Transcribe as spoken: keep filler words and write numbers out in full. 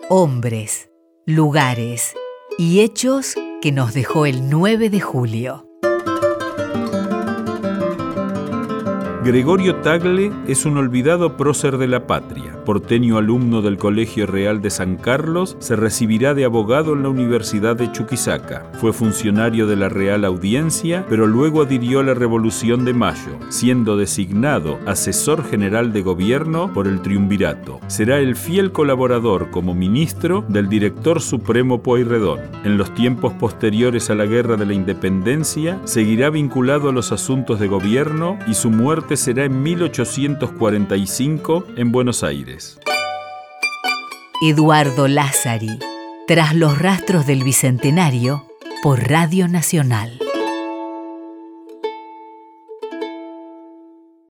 hombres, lugares y hechos que nos dejó el nueve de julio. Gregorio Tagle es un olvidado prócer de la patria. Porteño alumno del Colegio Real de San Carlos, se recibirá de abogado en la Universidad de Chuquisaca. Fue funcionario de la Real Audiencia, pero luego adhirió a la Revolución de Mayo, siendo designado asesor general de gobierno por el Triunvirato. Será el fiel colaborador como ministro del director supremo Pueyrredón. En los tiempos posteriores a la Guerra de la Independencia, seguirá vinculado a los asuntos de gobierno y su muerte será en mil ochocientos cuarenta y cinco en Buenos Aires. Eduardo Lázari, tras los rastros del Bicentenario, por Radio Nacional.